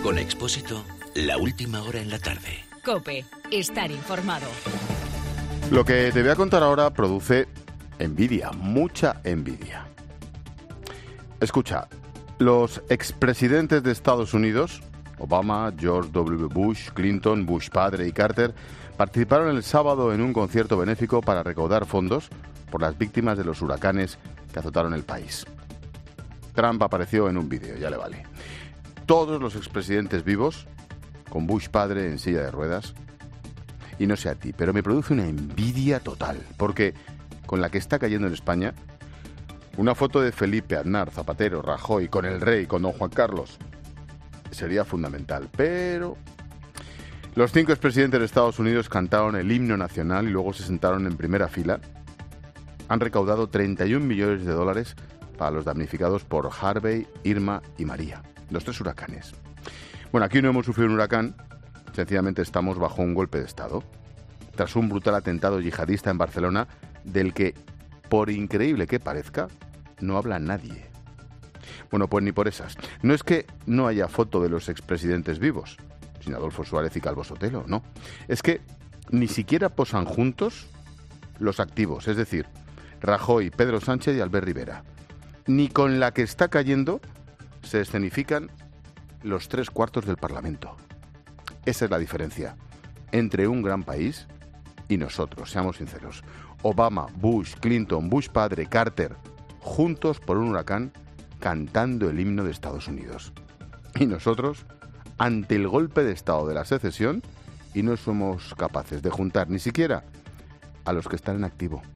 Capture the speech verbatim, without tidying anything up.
Con Expósito, la última hora en la tarde. COPE, estar informado. Lo que te voy a contar ahora produce envidia, mucha envidia. Escucha, los expresidentes de Estados Unidos, Obama, George doble u Bush, Clinton, Bush padre y Carter, participaron el sábado en un concierto benéfico para recaudar fondos por las víctimas de los huracanes que azotaron el país. Trump apareció en un vídeo, ya le vale. Todos los expresidentes vivos, con Bush padre en silla de ruedas. Y no sé a ti, pero me produce una envidia total, porque con la que está cayendo en España, una foto de Felipe, Aznar, Zapatero, Rajoy, con el rey, con don Juan Carlos, sería fundamental. Pero los cinco expresidentes de Estados Unidos cantaron el himno nacional y luego se sentaron en primera fila. Han recaudado treinta y un millones de dólares para los damnificados por Harvey, Irma y María, los tres huracanes. Bueno, aquí no hemos sufrido un huracán, sencillamente estamos bajo un golpe de Estado, tras un brutal atentado yihadista en Barcelona, del que, por increíble que parezca, no habla nadie. Bueno, pues ni por esas. No es que no haya foto de los expresidentes vivos, sin Adolfo Suárez y Calvo Sotelo, no. Es que ni siquiera posan juntos los activos, es decir, Rajoy, Pedro Sánchez y Albert Rivera. Ni con la que está cayendo se escenifican los tres cuartos del Parlamento. Esa es la diferencia entre un gran país y nosotros, seamos sinceros. Obama, Bush, Clinton, Bush padre, Carter, juntos por un huracán, cantando el himno de Estados Unidos. Y nosotros, ante el golpe de Estado de la secesión, y no somos capaces de juntar ni siquiera a los que están en activo.